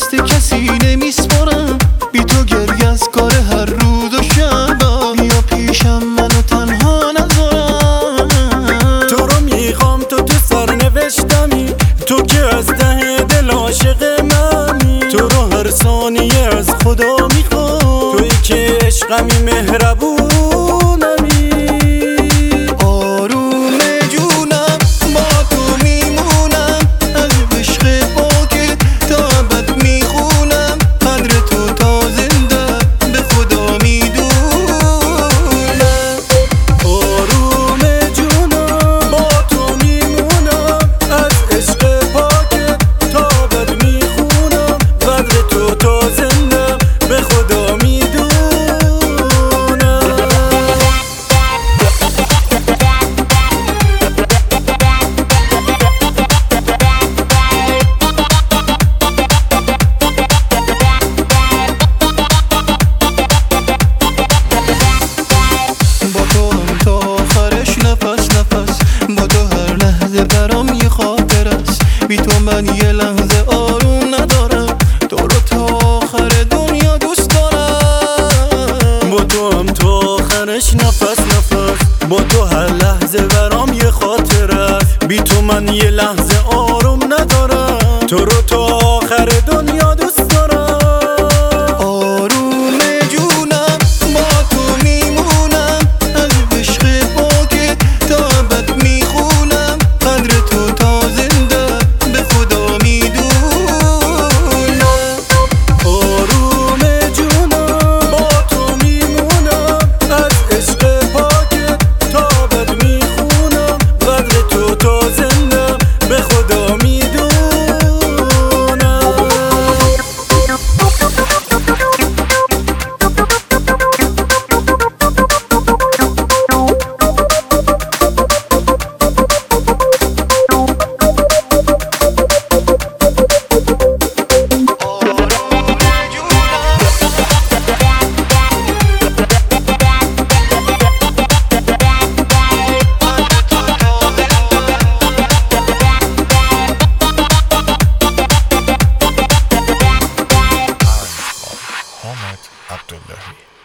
دست کسی نمیسپارم، بی تو گریه از کار هر روز و شبم. بیا پیشم منو تنها نذارم، تو رو میخوام، تو سرنوشتمی، تو که از ته دل عاشق منی. تو رو هر ثانیه از خدا میخوام، تویی که عشقمی مهربونمی. آروم جونم با تو میمونم، از عشق پاکت تا ابد میخونم. قدر تو تا زنده به خدا میدونم. آروم جونم با تو میمونم، از عشق پاکت تا ابد میخونم. قدر تو تا زنده به خدا میدونم. با تو هم تا آخرش نفس نفس، با تو هر لحظه برام یه خاطر است. بی تو من یه لحظه آروم ندارم، تو رو تا آخر دنیا دوست دارم. با تو هم تا آخرش نفس نفس، با تو هر لحظه برام یه خاطر است. بی تو من یه لحظه آروم ندارم، تو رو تا آخر دنیا دوست دارم. آروم جونم با تو میمونم، از عشق پاکت تا ابد میخونم. قدر تو تا زنده به خدا میدونم. آروم جونم با تو میمونم، از عشق پاکت تا ابد میخونم. قدر تو تا زنده به خدا میدونم. Ahmed Abdullahi.